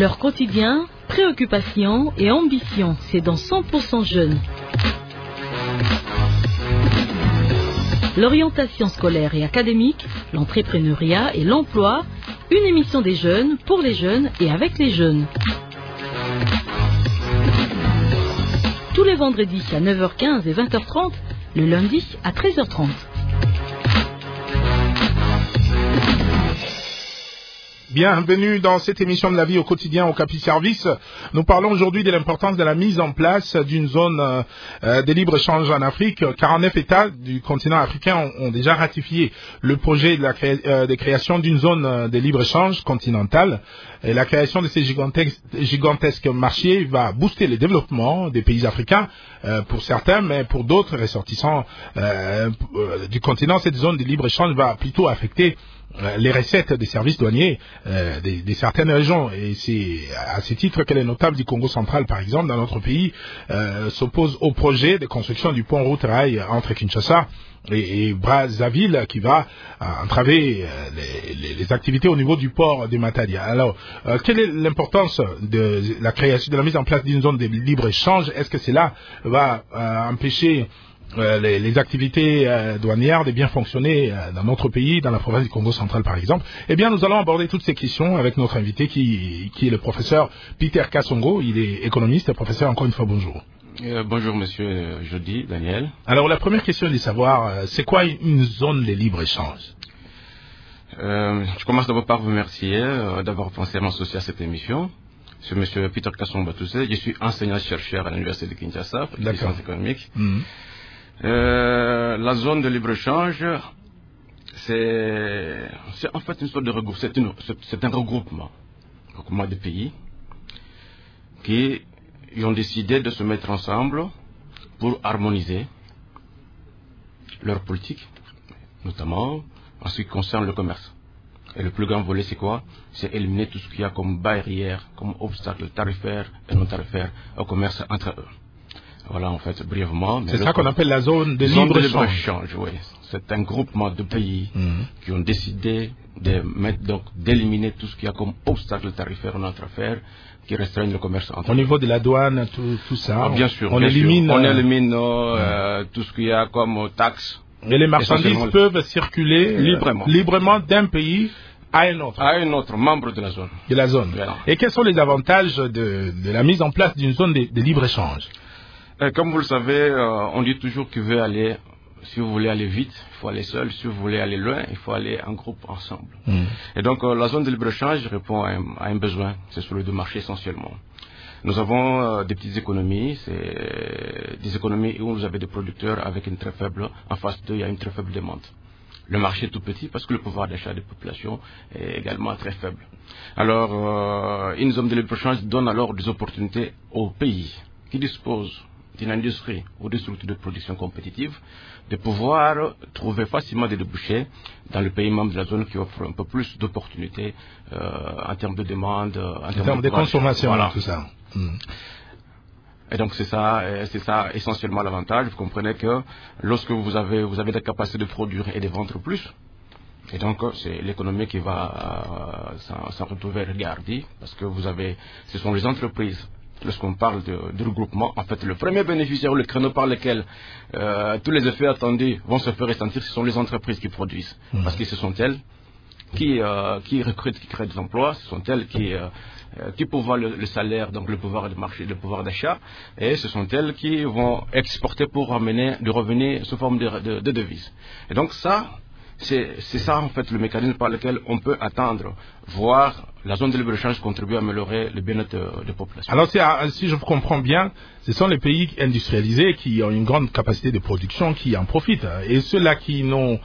Leur quotidien, préoccupations et ambition, c'est dans 100% jeunes. L'orientation scolaire et académique, l'entrepreneuriat et l'emploi, une émission des jeunes, pour les jeunes et avec les jeunes. Tous les vendredis à 9h15 et 20h30, le lundi à 13h30. Bienvenue dans cette émission de la vie au quotidien au Capi Service. Nous parlons aujourd'hui de l'importance de la mise en place d'une zone de libre-échange en Afrique. 49 États du continent africain ont déjà ratifié le projet de création d'une zone de libre-échange continentale. Et la création de ces gigantesques marchés va booster le développement des pays africains pour certains, mais pour d'autres ressortissants du continent, cette zone de libre-échange va plutôt affecter les recettes des services douaniers de certaines régions. Et c'est à ce titre que les notables du Congo central, par exemple, dans notre pays, s'opposent au projet de construction du pont route-rail entre Kinshasa et Brazzaville qui va entraver les activités au niveau du port de Matadi. Alors, quelle est l'importance de la création, de la mise en place d'une zone de libre-échange? Est-ce que cela va empêcher les activités douanières de bien fonctionner dans notre pays, dans la province du Congo central par exemple? Eh bien, nous allons aborder toutes ces questions avec notre invité qui est le professeur Peter Kassongo. Il est économiste. Professeur, encore une fois, bonjour. Bonjour monsieur Jody, Daniel. Alors, la première question est de savoir, c'est quoi une zone de libre-échange? Je commence d'abord par vous remercier d'avoir pensé à m'associer à cette émission. Je suis monsieur Peter Kassongo Batoussé. Je suis enseignant-chercheur à l'université de Kinshasa pour les sciences économiques. La zone de libre-échange, c'est en fait une sorte de regroupement. C'est un regroupement de pays qui ont décidé de se mettre ensemble pour harmoniser leur politique, notamment en ce qui concerne le commerce. Et le plus grand volet, c'est quoi? C'est éliminer tout ce qu'il y a comme barrière, comme obstacle tarifaire et non tarifaire au commerce entre eux. Voilà, en fait, brièvement. C'est ça qu'on appelle la zone de libre-échange. Oui. C'est un groupement de pays qui ont décidé d'éliminer tout ce qu'il y a comme obstacle tarifaire en entre affaires qui restreignent le commerce entre eux. Au niveau de la douane, tout ça. Bien sûr. On élimine tout ce qu'il y a comme taxes. Et les marchandises peuvent circuler librement d'un pays à un autre. À un autre membre de la zone. Voilà. Et quels sont les avantages de la mise en place d'une zone de libre-échange? Comme vous le savez, on dit toujours que si vous voulez aller vite, il faut aller seul. Si vous voulez aller loin, il faut aller en groupe, ensemble. Et donc, la zone de libre-échange répond à un besoin. C'est celui de marché essentiellement. Nous avons des petites économies. C'est des économies où vous avez des producteurs avec une très faible, en face d'eux, il y a une très faible demande. Le marché est tout petit parce que le pouvoir d'achat des populations est également très faible. Alors, une zone de libre-échange donne alors des opportunités aux pays qui disposent d'une industrie ou de structures de production compétitives, de pouvoir trouver facilement des débouchés dans le pays membre de la zone qui offre un peu plus d'opportunités en termes de demande, en termes de consommation, voilà. Tout ça. Et donc c'est ça essentiellement l'avantage. Vous comprenez que lorsque vous avez la capacité de produire et de vendre plus, et donc c'est l'économie qui va s'en retrouver regardée, parce que ce sont les entreprises. Lorsqu'on parle de regroupement, en fait, le premier bénéficiaire, le créneau par lequel tous les effets attendus vont se faire ressentir, ce sont les entreprises qui produisent. Parce que ce sont elles qui recrutent, qui créent des emplois, ce sont elles qui pourvoient le salaire, donc le pouvoir de marché, le pouvoir d'achat, et ce sont elles qui vont exporter pour ramener du revenu sous forme de devises. Et donc c'est ça en fait le mécanisme par lequel on peut attendre, voir la zone de libre-échange contribuer à améliorer le bien-être des populations. Alors si je comprends bien, ce sont les pays industrialisés qui ont une grande capacité de production qui en profitent, et ceux-là qui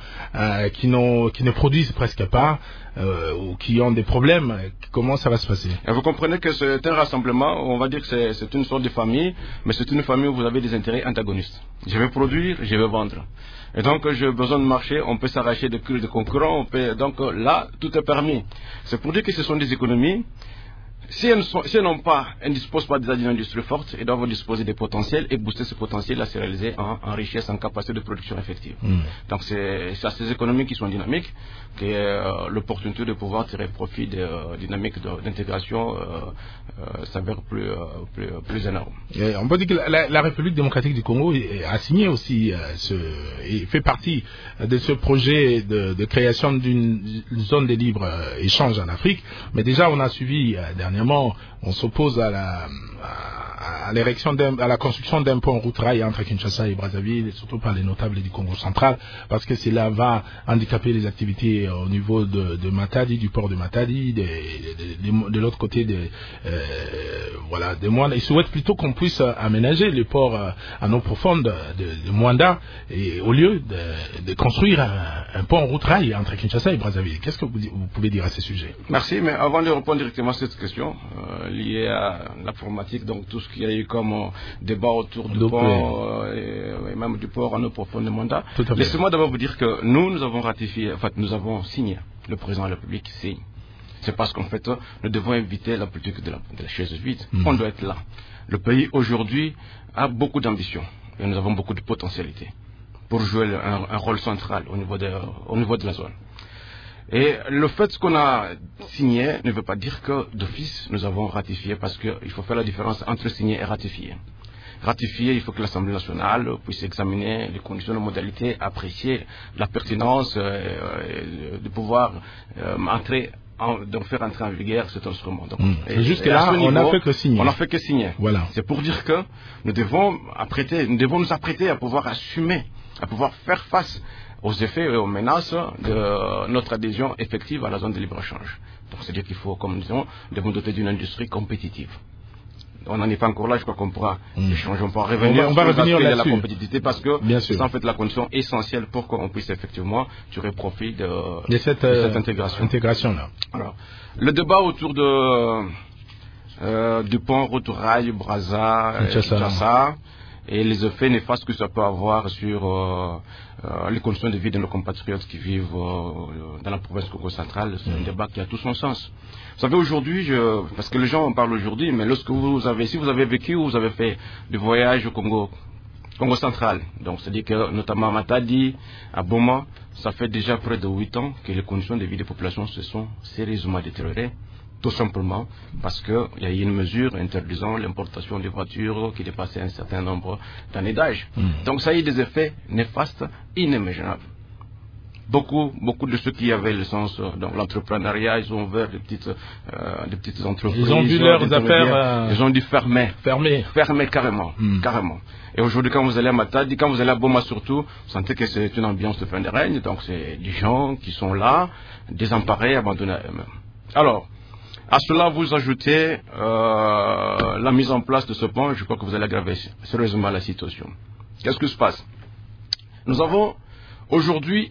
ne produisent presque pas ou qui ont des problèmes, comment ça va se passer? Et vous comprenez que c'est un rassemblement, on va dire que c'est une sorte de famille, mais c'est une famille où vous avez des intérêts antagonistes. Je vais produire, je vais vendre. Et donc, j'ai besoin de marché, on peut s'arracher de concurrents, donc là, tout est permis. C'est pour dire que ce sont des économies Si elles ne disposent pas déjà d'une industrie forte, elles doivent disposer des potentiels et booster ce potentiel à se réaliser en richesse, en capacité de production effective. Donc c'est à ces économies qui sont dynamiques que l'opportunité de pouvoir tirer profit des dynamiques d'intégration s'avère plus énorme. Et on peut dire que la République démocratique du Congo a signé aussi et fait partie de ce projet de création d'une zone de libre-échange en Afrique. Mais déjà, on a suivi dernièrement, on s'oppose à la construction d'un pont route-rail entre Kinshasa et Brazzaville, et surtout par les notables du Congo central, parce que cela va handicaper les activités au niveau de Matadi, du port de Matadi, de l'autre côté de Mwanda. Ils souhaitent plutôt qu'on puisse aménager le port à eau profonde de Mwanda, et au lieu de construire un pont route-rail entre Kinshasa et Brazzaville. Qu'est-ce que vous pouvez dire à ce sujet? Merci, mais avant de répondre directement à cette question liée à l'informatique, donc tout ce qu'il y a eu comme débat autour du pont et même du port en eau profonde de Mwanda, laissez-moi d'abord vous dire que nous avons ratifié, en fait nous avons signé, le président de la République signe. C'est parce qu'en fait nous devons éviter la politique de la chaise vide. On doit être là. Le pays aujourd'hui a beaucoup d'ambition et nous avons beaucoup de potentialité pour jouer un rôle central au niveau de la zone. Et le fait qu'on a signé ne veut pas dire que d'office nous avons ratifié, parce qu'il faut faire la différence entre signer et ratifier. Ratifier, il faut que l'Assemblée nationale puisse examiner les conditions, les modalités, apprécier la pertinence de pouvoir faire entrer en vigueur cet instrument. Donc, jusque-là, on n'a fait que signer. On n'a fait que signer. Voilà. C'est pour dire que nous devons nous apprêter à pouvoir assumer, à pouvoir faire face aux effets et aux menaces de notre adhésion effective à la zone de libre-échange. Donc c'est-à-dire qu'il faut, comme nous disons, devons doter d'une industrie compétitive. On n'en est pas encore là, je crois qu'on pourra échanger, on pourra revenir on va revenir sur là-dessus. La compétitivité, parce que c'est en fait la condition essentielle pour qu'on puisse effectivement tirer profit de cette intégration-là. Alors, le débat autour du pont route-rail Brazza, et les effets néfastes que ça peut avoir sur les conditions de vie de nos compatriotes qui vivent dans la province Congo centrale, c'est un débat qui a tout son sens. Vous savez, aujourd'hui, parce que les gens en parlent aujourd'hui, mais si vous avez vécu ou vous avez fait des voyages au Congo central, donc c'est-à-dire que notamment à Matadi, à Boma, ça fait déjà près de 8 ans que les conditions de vie des populations se sont sérieusement détériorées. Tout simplement parce qu'il y a eu une mesure interdisant l'importation des voitures qui dépassaient un certain nombre d'années d'âge. Donc ça a eu des effets néfastes, inimaginables. Beaucoup de ceux qui avaient le sens dans l'entrepreneuriat, ils ont ouvert des petites entreprises. Ils ont vu leurs affaires. Ils ont dû fermer carrément. Et aujourd'hui, quand vous allez à Matadi, quand vous allez à Boma surtout, vous sentez que c'est une ambiance de fin de règne. Donc c'est des gens qui sont là, désemparés, abandonnés à eux-mêmes. Alors, à cela, vous ajoutez la mise en place de ce pont, je crois que vous allez aggraver sérieusement la situation. Qu'est-ce qui se passe? Nous avons aujourd'hui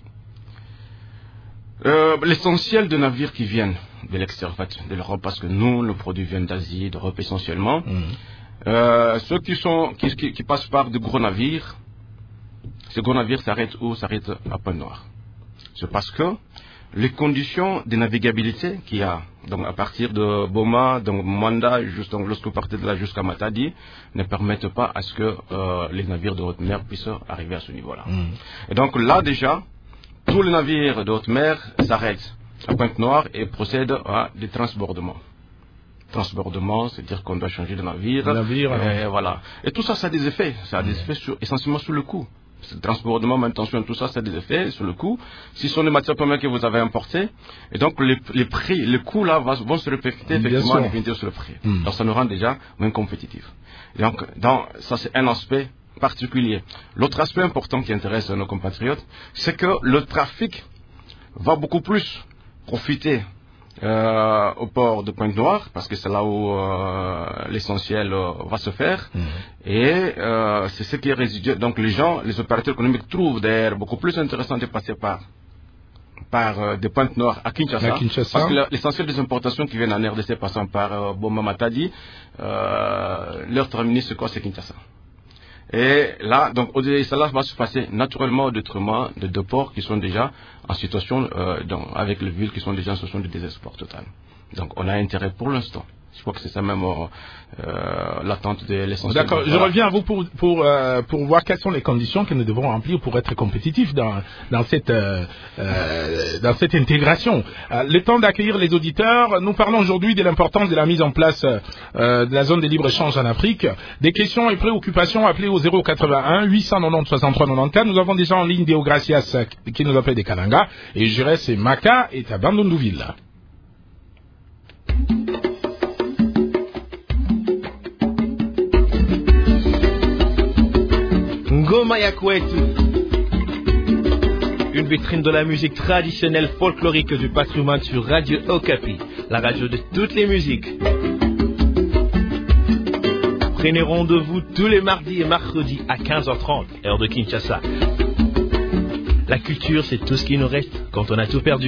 l'essentiel des navires qui viennent de l'extérieur, de l'Europe, parce que nous, nos produits viennent d'Asie, d'Europe essentiellement. Ceux qui passent par de gros navires, ces gros navires s'arrêtent où? S'arrêtent à Pointe-Noire. C'est parce que les conditions de navigabilité qu'il y a, donc à partir de Boma, donc Mwanda, lorsque vous partez de là jusqu'à Matadi, ne permettent pas à ce que les navires de haute mer puissent arriver à ce niveau-là. Et donc là déjà, tous les navires de haute mer s'arrêtent à Pointe-Noire et procèdent à des transbordements. Transbordement, c'est-à-dire qu'on doit changer de navire. Et voilà. Et tout ça, ça a des effets. Ça a des effets essentiellement sur le coût. Le transbordement, manutention, tout ça, ça a des effets sur le coût. Si ce sont des matières premières que vous avez importées, et donc les prix, les coûts là vont se répercuter effectivement sur le prix. Donc ça nous rend déjà moins compétitifs. Donc ça c'est un aspect particulier. L'autre aspect important qui intéresse nos compatriotes, c'est que le trafic va beaucoup plus profiter au port de Pointe-Noire, parce que c'est là où l'essentiel va se faire. Et c'est ce qui est résiduel. Donc les opérateurs économiques trouvent d'ailleurs beaucoup plus intéressant de passer par de Pointe-Noire à Kinshasa, parce que l'essentiel des importations qui viennent en RDC passant par Boma Matadi, leur terminus c'est quoi? C'est Kinshasa. Et là, donc, cela va se passer naturellement au détriment de deux ports qui sont déjà en situation, avec les villes qui sont déjà en situation de désespoir total. Donc, on a intérêt pour l'instant, Je crois que c'est ça même l'attente de l'essentiel. D'accord, je reviens à vous pour voir quelles sont les conditions que nous devons remplir pour être compétitifs dans cette intégration. Le temps d'accueillir les auditeurs, nous parlons aujourd'hui de l'importance de la mise en place de la zone de libre-échange en Afrique. Des questions et préoccupations, appelez au 081 890 63 94. Nous avons déjà en ligne Deo Gracias qui nous appelle des Kalanga et Jires et Maka est à Bandundouville. Ngoma ya kwetu, une vitrine de la musique traditionnelle folklorique du patrimoine sur Radio Okapi, la radio de toutes les musiques. Prenez rendez-vous tous les mardis et mercredis à 15h30, heure de Kinshasa. La culture, c'est tout ce qui nous reste quand on a tout perdu.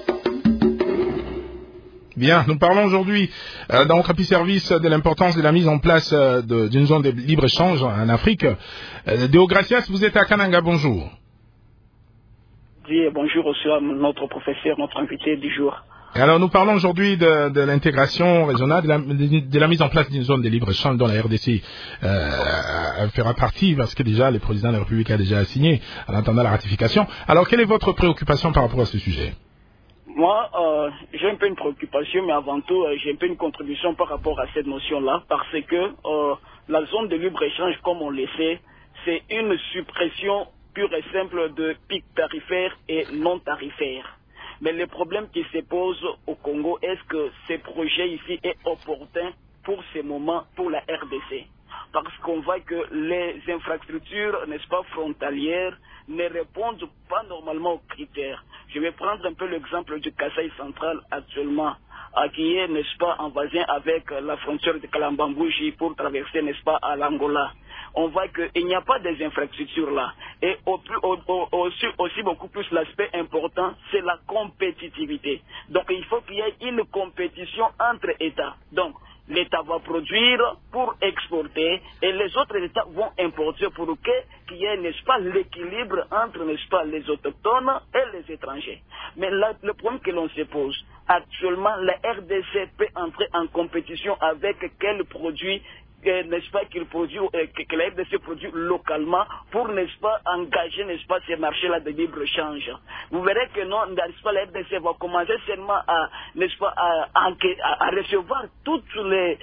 Bien, nous parlons aujourd'hui dans Okapi Service de l'importance de la mise en place d'une zone de libre-échange en Afrique. Deo Gracias, vous êtes à Kananga, bonjour. Oui, bonjour aussi à notre professeur, notre invité du jour. Alors nous parlons aujourd'hui de l'intégration régionale, de la mise en place d'une zone de libre-échange dont la RDC fera partie parce que déjà le président de la République a déjà signé en attendant la ratification. Alors quelle est votre préoccupation par rapport à ce sujet ? Moi, j'ai un peu une préoccupation, mais avant tout, j'ai un peu une contribution par rapport à cette notion-là, parce que la zone de libre-échange, comme on le sait, c'est une suppression pure et simple de pics tarifaires et non tarifaires. Mais le problème qui se pose au Congo, est-ce que ce projet ici est opportun pour ces moments, pour la RDC? Parce qu'on voit que les infrastructures, n'est-ce pas, frontalières, ne répondent pas normalement aux critères. Je vais prendre un peu l'exemple du Kasaï central actuellement, qui est, n'est-ce pas, en voisin avec la frontière de Kalambambouji pour traverser, n'est-ce pas, à l'Angola. On voit qu'il n'y a pas des infrastructures là. Et aussi beaucoup plus l'aspect important, c'est la compétitivité. Donc il faut qu'il y ait une compétition entre États. Donc l'État va produire pour exporter et les autres États vont importer pour qu'il y ait, n'est-ce pas, l'équilibre entre, n'est-ce pas, les autochtones et les étrangers. Mais là, le problème que l'on se pose, actuellement, la RDC peut entrer en compétition avec quels produits, n'est-ce pas, que la RDC produit localement pour, n'est-ce pas, engager, n'est-ce pas, ces marchés-là de libre-échange. Vous verrez que non, n'est-ce pas, la RDC va commencer seulement à, n'est-ce pas, à recevoir tous les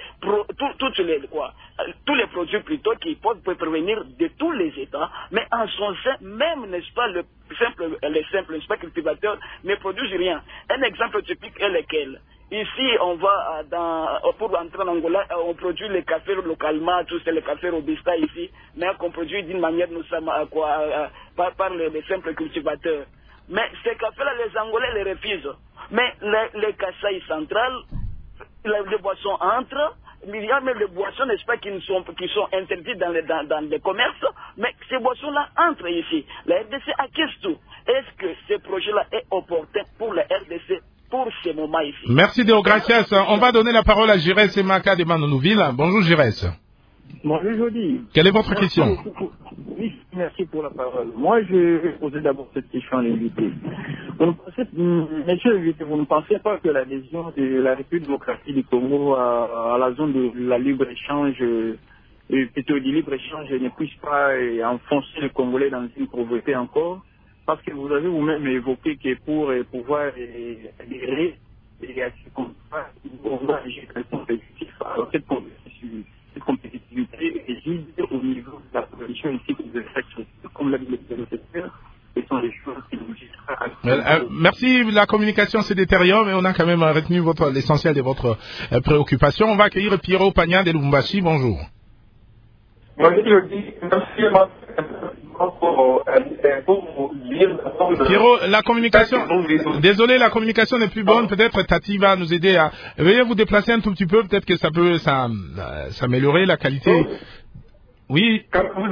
produits plutôt qui peuvent provenir de tous les États, mais en son sein, même, n'est-ce pas, les simples, n'est-ce pas, cultivateurs ne produisent rien. Un exemple typique est lequel? Ici, on va pour entrer en Angola, on produit les cafés localement, tous les cafés Robusta ici, mais qu'on produit d'une manière, nous sommes par les simples cultivateurs. Mais ces cafés-là, les Angolais les refusent. Mais les Kasaï centrales, les boissons entrent. Il y a même les boissons, n'est-ce pas, qui sont interdites dans les commerces, mais ces boissons-là entrent ici. La RDC acquiert tout. Est-ce que ce projet-là est opportun pour la RDC pour ces moments ici? Merci Deo Gracias. On va donner la parole à Jires et Maka de Bandundouville. Bonjour Jires. Bonjour Jody. Quelle est votre question? Oui, merci pour la parole. Moi, je vais poser d'abord cette question à l'invité. Monsieur l'invité, vous ne pensez pas que l'adhésion de la République démocratique du Congo à la zone de la libre-échange, plutôt du libre-échange, ne puisse pas enfoncer le Congolais dans une pauvreté encore? Parce que vous avez vous-même évoqué que pour pouvoir adhérer et à ce contrat, on va agir très compétitif. Alors cette compétitivité réside au niveau de la production ici de cette, comme l'a dit le secteur, ce sont les choses qui nous merci, la communication se détériore, mais on a quand même retenu l'essentiel de votre préoccupation. On va accueillir Pierrot Pagna de Lubumbashi. Bonjour. Pierrot, la communication, désolé, la communication n'est plus bonne. Peut-être Tati va nous aider à. Veuillez vous déplacer un tout petit peu, peut-être que ça peut s'améliorer la qualité. Oui.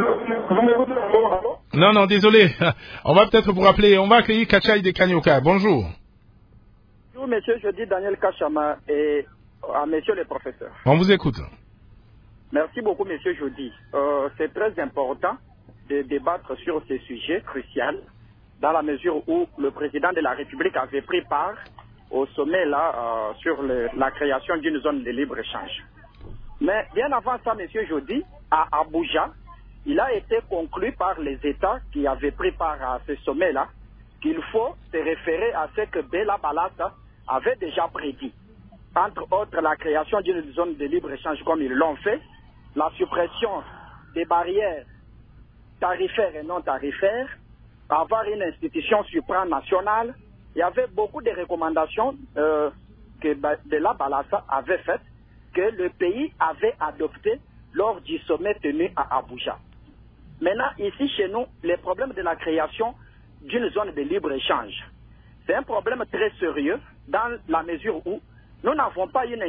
Non, désolé. On va peut-être vous rappeler. On va accueillir Kachai de Kanyoka. Bonjour. Bonjour, monsieur. Je dis Daniel Kachama et à monsieur le professeur. On vous écoute. Merci beaucoup, monsieur Jody. C'est très important de débattre sur ces sujets cruciaux dans la mesure où le président de la République avait pris part au sommet là sur la création d'une zone de libre-échange. Mais bien avant ça, M. Jody, à Abuja, il a été conclu par les États qui avaient pris part à ce sommet-là qu'il faut se référer à ce que Bella Balassa avait déjà prédit. Entre autres, la création d'une zone de libre-échange comme ils l'ont fait, la suppression des barrières tarifaires et non tarifaires, avoir une institution supranationale. Il y avait beaucoup de recommandations que Bella Balassa avait faites, que le pays avait adoptées lors du sommet tenu à Abuja. Maintenant, ici chez nous, les problèmes de la création d'une zone de libre-échange, c'est un problème très sérieux dans la mesure où nous n'avons pas une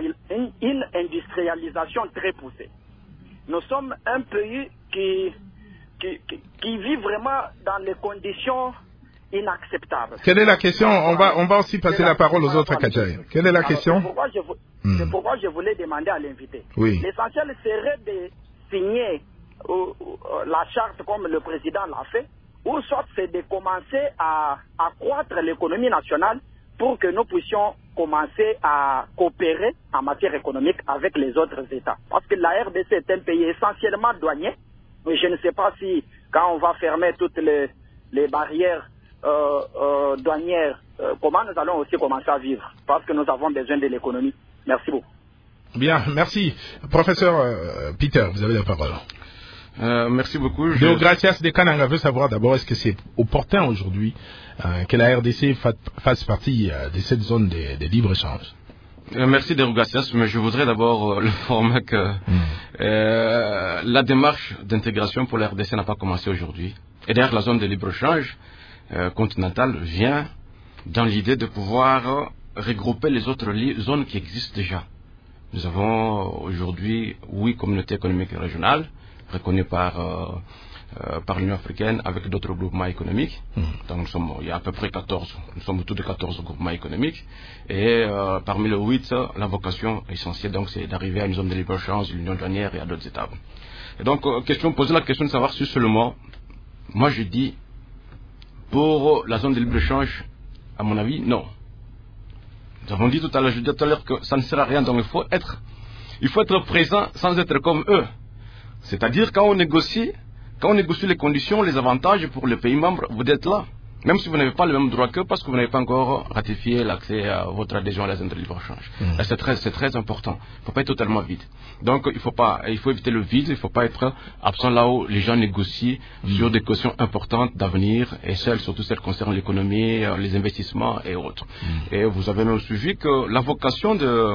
industrialisation très poussée. Nous sommes un pays qui vit vraiment dans des conditions inacceptables. Quelle est la question? On va aussi passer la parole aux autres Kadjaï. Quelle est la question? C'est pourquoi je voulais demander à l'invité. Oui. L'essentiel serait de signer la charte comme le président l'a fait, ou soit c'est de commencer à accroître l'économie nationale pour que nous puissions commencer à coopérer en matière économique avec les autres États. Parce que la RDC est un pays essentiellement douanier, mais je ne sais pas si quand on va fermer toutes les barrières douanières, comment nous allons aussi commencer à vivre, parce que nous avons besoin de l'économie. Merci beaucoup. Bien, merci. Professeur Peter, vous avez la parole. Merci beaucoup. Deogracias de Kananga veut savoir d'abord, est-ce que c'est opportun aujourd'hui que la RDC fasse partie de cette zone de libre-échange? Merci Deogracias, mais je voudrais d'abord l'informer que la démarche d'intégration pour la RDC n'a pas commencé aujourd'hui. Et d'ailleurs, la zone de libre-échange continentale vient dans l'idée de pouvoir regrouper les autres zones qui existent déjà. Nous avons aujourd'hui 8 communautés économiques régionales reconnues par l'Union africaine avec d'autres groupements économiques. Donc il y a à peu près 14, nous sommes autour de 14 groupements économiques. Et parmi les 8, la vocation essentielle, donc, c'est d'arriver à une zone de libre-échange, l'union douanière et à d'autres étapes. Et donc, poser la question de savoir si seulement, moi je dis, pour la zone de libre-échange, à mon avis, non. Nous avons dit tout à l'heure que ça ne sert à rien, donc il faut être présent sans être comme eux. C'est-à-dire, quand on négocie les conditions, les avantages pour les pays membres, vous êtes là. Même si vous n'avez pas le même droit qu'eux, parce que vous n'avez pas encore ratifié l'accès à votre adhésion à la zone de libre-échange. C'est très important. Il ne faut pas être totalement vide. Donc, il faut éviter le vide, il ne faut pas être absent là où les gens négocient sur des questions importantes d'avenir, et surtout celles concernant l'économie, les investissements et autres. Et vous avez même suivi que la vocation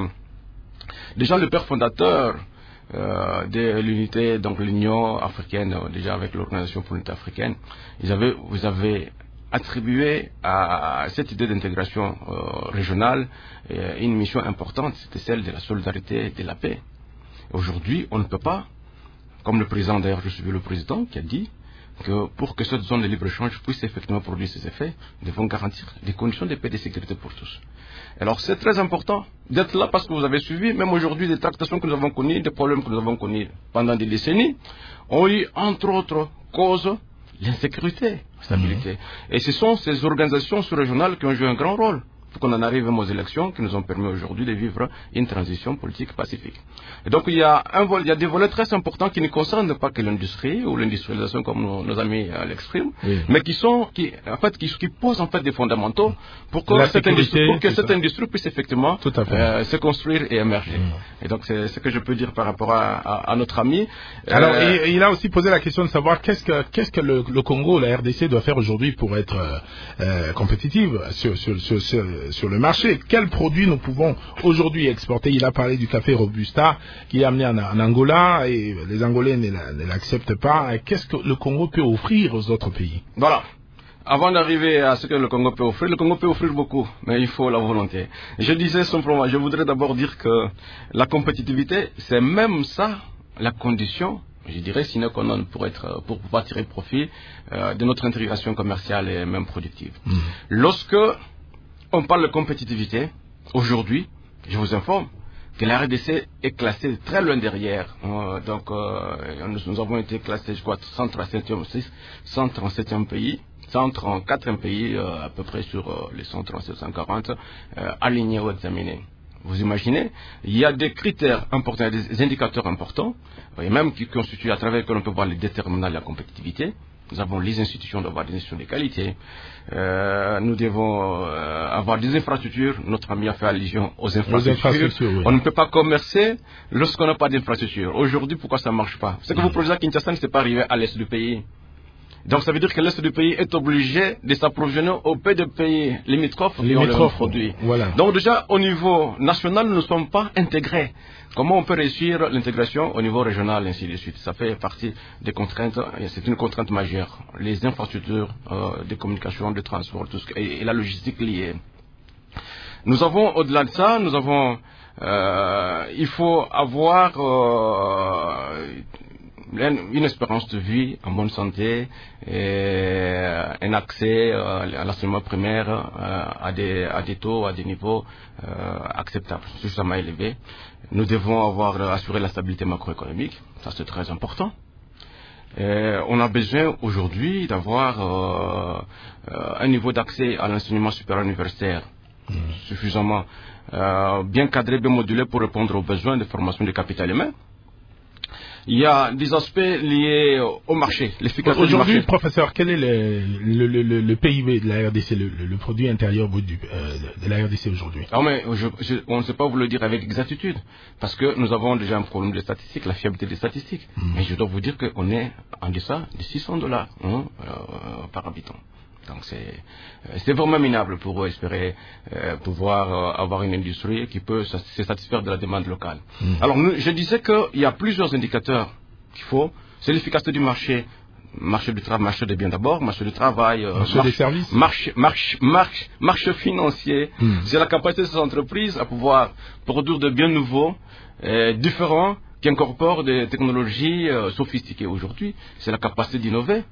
déjà le père fondateur de l'unité, donc l'Union africaine, déjà avec l'Organisation pour l'unité africaine, vous avez attribué à cette idée d'intégration régionale une mission importante, c'était celle de la solidarité et de la paix. Aujourd'hui, on ne peut pas, comme le président, d'ailleurs, je suis le président qui a dit que pour que cette zone de libre-échange puisse effectivement produire ses effets, nous devons garantir des conditions de paix et de sécurité pour tous. Alors c'est très important d'être là parce que vous avez suivi, même aujourd'hui, des tractations que nous avons connues, des problèmes que nous avons connus pendant des décennies, ont eu, entre autres causes, l'insécurité, la stabilité. Et ce sont ces organisations sous-régionales qui ont joué un grand rôle pour qu'on en arrive aux élections qui nous ont permis aujourd'hui de vivre une transition politique pacifique. Et donc il y a des volets très importants qui ne concernent pas que l'industrie ou l'industrialisation comme nos amis l'expriment, mais qui posent en fait des fondamentaux pour que cette industrie puisse effectivement se construire et émerger. Et donc c'est ce que je peux dire par rapport à notre ami. Alors il a aussi posé la question de savoir qu'est-ce que le Congo, la RDC doit faire aujourd'hui pour être compétitive sur le marché. Quels produits nous pouvons aujourd'hui exporter? Il a parlé du café Robusta qui est amené en Angola et les Angolais ne l'acceptent pas. Qu'est-ce que le Congo peut offrir aux autres pays? Voilà. Avant d'arriver à ce que le Congo peut offrir beaucoup, mais il faut la volonté. Je disais simplement, je voudrais d'abord dire que la compétitivité, c'est même ça la condition, je dirais, sine qua non pour pouvoir tirer profit de notre intégration commerciale et même productive. Lorsque on parle de compétitivité, aujourd'hui, je vous informe que la RDC est classée très loin derrière. Nous avons été classés, je crois, 137e pays. 134 pays à peu près sur les 140 alignés ou examinés. Vous imaginez, il y a des critères importants, des indicateurs importants, et même qui constituent à travers lesquels on peut voir les déterminants de la compétitivité. Nous avons les institutions d'avoir des institutions de qualité. Nous devons avoir des infrastructures. Notre ami a fait allusion aux infrastructures. Oui. On ne peut pas commercer lorsqu'on n'a pas d'infrastructures. Aujourd'hui, pourquoi ça ne marche pas? Ce que vous produisez à Kinshasa ne s'est pas arrivé à l'est du pays. Donc ça veut dire que l'Est du pays est obligé de s'approvisionner auprès des pays limitrophes qui ont leurs produits. Voilà. Donc déjà au niveau national, nous ne sommes pas intégrés. Comment on peut réussir l'intégration au niveau régional, ainsi de suite? Ça fait partie des contraintes, et c'est une contrainte majeure. Les infrastructures de communication, de transport, tout ce et la logistique liée. Nous avons, au-delà de ça, nous avons, il faut avoir une espérance de vie en bonne santé, et un accès à l'enseignement primaire à des taux, à des niveaux acceptables, suffisamment élevés. Nous devons avoir assuré la stabilité macroéconomique, ça c'est très important. On a besoin aujourd'hui d'avoir un niveau d'accès à l'enseignement supérieur universitaire suffisamment bien cadré, bien modulé pour répondre aux besoins de formation du capital humain. Il y a des aspects liés au marché, l'efficacité du marché. Aujourd'hui, professeur, quel est le PIB de la RDC, le produit intérieur brut de la RDC aujourd'hui? Ah, mais on ne sait pas vous le dire avec exactitude, parce que nous avons déjà un problème de statistiques, la fiabilité des statistiques. Mais je dois vous dire qu'on est en deçà de $600 par habitant. Donc c'est vraiment minable pour eux espérer pouvoir avoir une industrie qui peut se satisfaire de la demande locale. Alors je disais qu'il y a plusieurs indicateurs qu'il faut. C'est l'efficacité du marché du travail, marché des biens d'abord, marché du travail, marché des services, marché financier. C'est la capacité de ces entreprises à pouvoir produire de biens nouveaux, différents, qui incorporent des technologies sophistiquées. Aujourd'hui, c'est la capacité d'innover.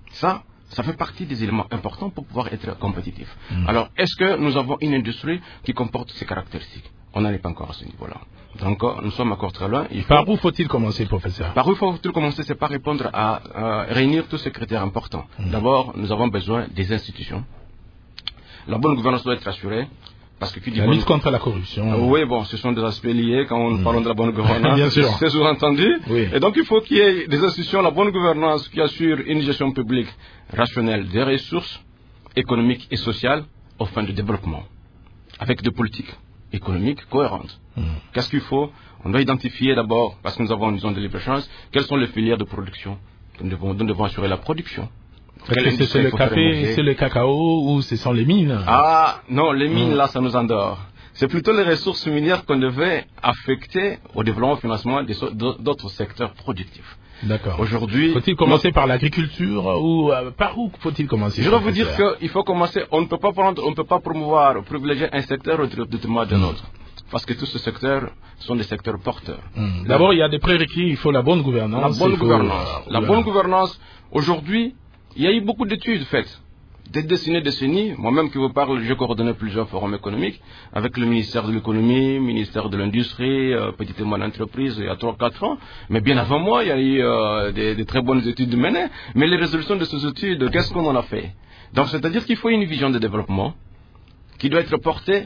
Ça fait partie des éléments importants pour pouvoir être compétitif. Alors, est-ce que nous avons une industrie qui comporte ces caractéristiques? On n'en est pas encore à ce niveau-là. Donc, nous sommes encore très loin. Par où faut-il commencer, professeur? Par où faut-il commencer? C'est par répondre à réunir tous ces critères importants. D'abord, nous avons besoin des institutions. La bonne gouvernance doit être assurée. Parce que la lutte contre la corruption. Oui, bon, ce sont des aspects liés quand nous parlons de la bonne gouvernance. Bien sûr. C'est sous-entendu. Oui. Et donc, il faut qu'il y ait des institutions, la bonne gouvernance qui assure une gestion publique rationnelle des ressources économiques et sociales aux fins de développement, avec des politiques économiques cohérentes. Qu'est-ce qu'il faut? On doit identifier d'abord, parce que nous avons une zone de libre-échange, quelles sont les filières de production. Nous devons assurer la production. Est-ce que c'est le café, c'est le cacao ou ce sont les mines? Ah, non, les mines, là, ça nous endort. C'est plutôt les ressources minières qu'on devait affecter au développement et au financement d'autres secteurs productifs. D'accord. Aujourd'hui. Faut-il commencer par l'agriculture ou par où faut-il commencer? Je dois vous dire qu'il faut commencer. On ne peut pas promouvoir ou privilégier un secteur au détriment d'un autre. Parce que tous ces secteurs sont des secteurs porteurs. D'abord, il y a des prérequis. Il faut la bonne gouvernance. La bonne gouvernance. Aujourd'hui, il y a eu beaucoup d'études faites. Des décennies, moi-même qui vous parle, j'ai coordonné plusieurs forums économiques avec le ministère de l'économie, ministère de l'industrie, petite et moyenne entreprise, il y a 3-4 ans. Mais bien avant moi, il y a eu des très bonnes études menées. Mais les résolutions de ces études, qu'est-ce qu'on en a fait? Donc, c'est-à-dire qu'il faut une vision de développement qui doit être portée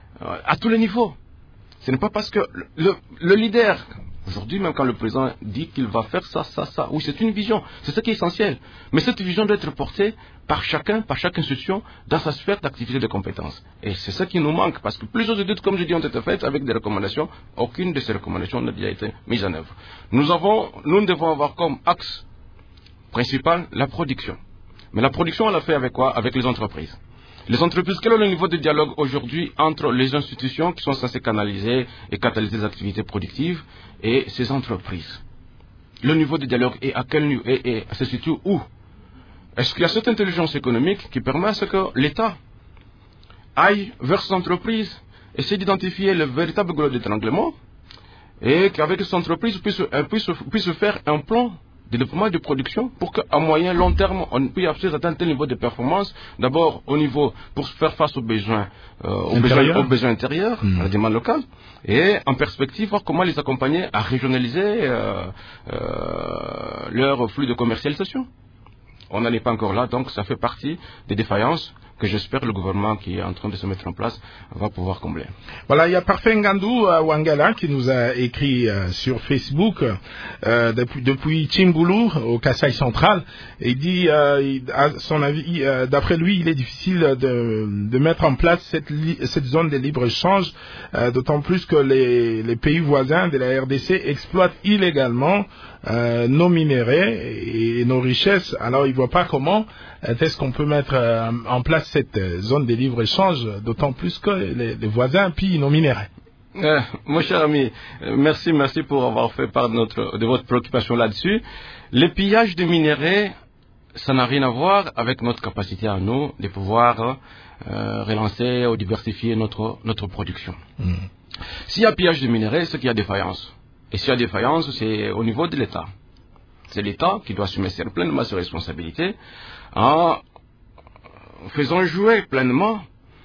à tous les niveaux. Ce n'est pas parce que le leader... Aujourd'hui, même quand le président dit qu'il va faire ça, oui, c'est une vision, c'est ce qui est essentiel. Mais cette vision doit être portée par chaque institution dans sa sphère d'activité de compétences. Et c'est ça qui nous manque, parce que plusieurs études, comme je dis, ont été faites avec des recommandations. Aucune de ces recommandations n'a déjà été mise en œuvre. Nous devons avoir comme axe principal la production. Mais la production, on l'a fait avec quoi? Avec les entreprises. Les entreprises, quel est le niveau de dialogue aujourd'hui entre les institutions qui sont censées canaliser et catalyser les activités productives et ces entreprises? Le niveau de dialogue est à quel niveau et se situe où? Est-ce qu'il y a cette intelligence économique qui permet à ce que l'État aille vers ces entreprises, essaie d'identifier le véritable goulot d'étranglement et qu'avec ces entreprises puisse faire un plan de développement de production pour qu'à moyen long terme on puisse atteindre tel niveau de performance, d'abord au niveau pour faire face aux besoins intérieurs, à la demande locale, et en perspective voir comment les accompagner à régionaliser leur flux de commercialisation. on n'en est pas encore là, donc ça fait partie des défaillances que j'espère le gouvernement qui est en train de se mettre en place va pouvoir combler. Voilà, il y a Parfait Ngandou Wangala qui nous a écrit sur Facebook depuis Chimbulu au Kasaï central, et il dit à son avis, d'après lui, il est difficile de mettre en place cette zone de libre-échange, d'autant plus que les pays voisins de la RDC exploitent illégalement nos minerais et nos richesses. Alors il ne voit pas comment est-ce qu'on peut mettre en place cette zone de libre-échange, d'autant plus que les voisins pillent nos minerais. Mon cher ami, merci pour avoir fait part de votre préoccupation là-dessus. Le pillage des minerais, ça n'a rien à voir avec notre capacité à nous de pouvoir relancer ou diversifier notre production. S'il y a pillage de minerais, c'est qu'il y a défaillance. Et s'il y a défaillance, c'est au niveau de l'État. C'est l'État qui doit assumer pleinement ses responsabilités en faisant jouer pleinement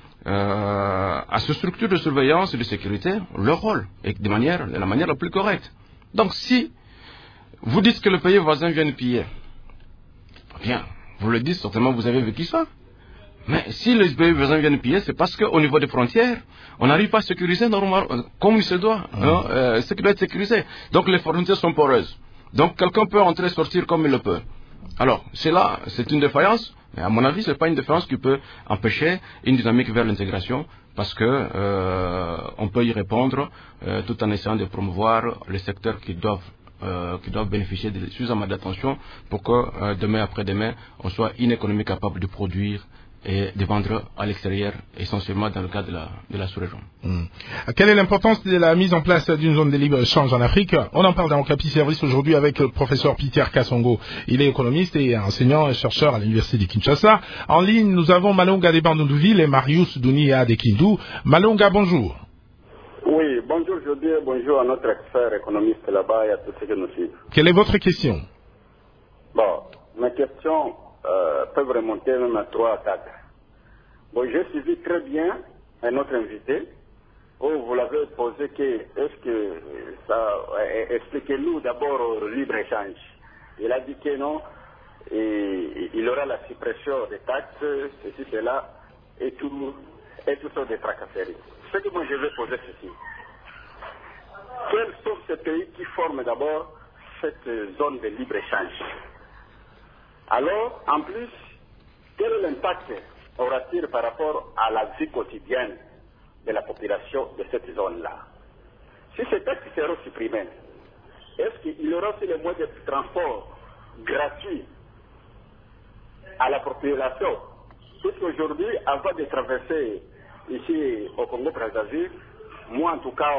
à ces structures de surveillance et de sécurité leur rôle, et de la manière la plus correcte. Donc si vous dites que le pays voisin vient de piller, bien, vous le dites, certainement vous avez vécu ça. Mais si les pays voisins viennent piller, c'est parce qu'au niveau des frontières, on n'arrive pas à sécuriser normalement, comme il se doit, ce qui doit être sécurisé. Donc les frontières sont poreuses. Donc quelqu'un peut entrer et sortir comme il le peut. Alors, c'est une défaillance, mais à mon avis, ce n'est pas une défaillance qui peut empêcher une dynamique vers l'intégration, parce que on peut y répondre tout en essayant de promouvoir les secteurs qui doivent bénéficier de suffisamment d'attention pour que demain après-demain, on soit une économie capable de produire et de vendre à l'extérieur, essentiellement dans le cadre de la sous-région. Quelle est l'importance de la mise en place d'une zone de libre-échange en Afrique? On en parle dans Okapi Service aujourd'hui avec le professeur Peter Kasongo. Il est économiste et enseignant et chercheur à l'université de Kinshasa. En ligne, nous avons Malonga Debandoudouville et Marius Dounia de Kindu. Malonga, bonjour. Oui, bonjour Jody, bonjour à notre expert économiste là-bas et à tous ceux qui nous suivent. Quelle est votre question? Bon, ma question peuvent remonter même à 3 à 4. Bon, j'ai suivi très bien un autre invité où vous l'avez posé expliquez-nous d'abord le libre-échange. Il a dit que non, et il aura la suppression des taxes, ceci, cela, et tout sortes de tracasseries. Ce que moi je vais poser ceci. Quels sont ces pays qui forment d'abord cette zone de libre-échange? Alors, en plus, quel est l'impact aura-t-il par rapport à la vie quotidienne de la population de cette zone-là? Si ces taxes seront supprimées, est-ce qu'il y aura aussi les moyens de transport gratuits à la population? Puisqu'aujourd'hui, avant de traverser ici au Congo-Brazzaville, moi en tout cas,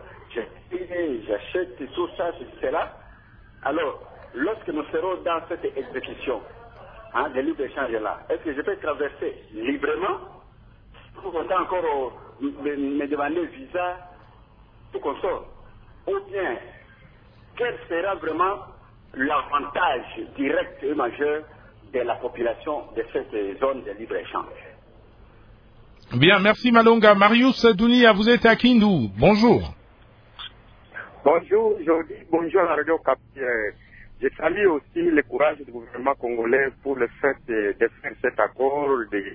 j'achète tout ça, cela. Alors, lorsque nous serons dans cette exécution de libre-échange là, est-ce que je peux traverser librement pour autant encore me demander visa, tout comme ça? Ou bien, quel sera vraiment l'avantage direct et majeur de la population de cette zone de libre-échange? Bien, merci Malonga. Marius Dounia, vous êtes à Kindu. Bonjour. Bonjour, Jody. Bonjour à la radio Okapi. Je salue aussi le courage du gouvernement congolais pour le fait de faire cet accord,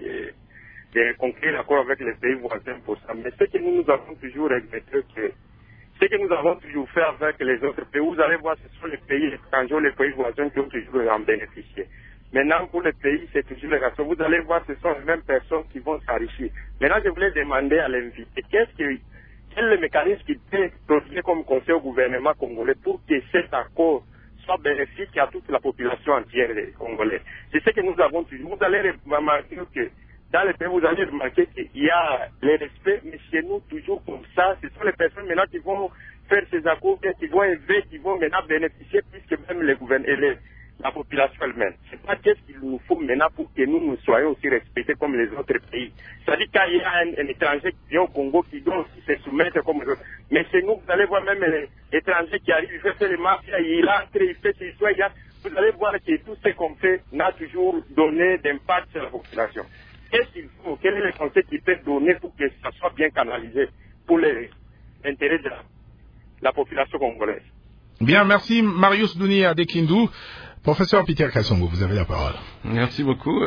de conclure l'accord avec les pays voisins pour ça. Mais ce que nous avons toujours regretté, ce que nous avons toujours fait avec les autres pays, vous allez voir, ce sont les pays étrangers, les pays voisins qui ont toujours en bénéficié. Maintenant, pour les pays, c'est toujours les rations. Vous allez voir, ce sont les mêmes personnes qui vont s'enrichir. Maintenant, je voulais demander à l'invité, quel est le mécanisme qui peut procéder comme conseil au gouvernement congolais pour que cet accord soit bénéfique à toute la population entière congolaise. C'est ce que nous avons toujours. Vous allez remarquer que dans les pays, vous allez remarquer qu'il y a le respect, mais chez nous, toujours comme ça, ce sont les personnes maintenant qui vont faire ces accords, qui vont élever, qui vont maintenant bénéficier plus que même les gouvernements. La population elle-même. C'est pas qu'est-ce qu'il nous faut maintenant pour que nous soyons aussi respectés comme les autres pays. C'est-à-dire qu'il y a un étranger qui vient au Congo qui doit aussi se soumettre comme les autres. Mais chez nous, vous allez voir même l'étranger qui arrive, il fait faire les mafias, il entre, il fait ses soins, vous allez voir que tout ce qu'on fait n'a toujours donné d'impact sur la population. Qu'est-ce qu'il faut? Quel est le conseil qu'il peut donner pour que ça soit bien canalisé pour l'intérêt de la population congolaise? Bien, merci Marius Dounia de Kindu. Professeur Peter Kassongo, vous avez la parole. Merci beaucoup.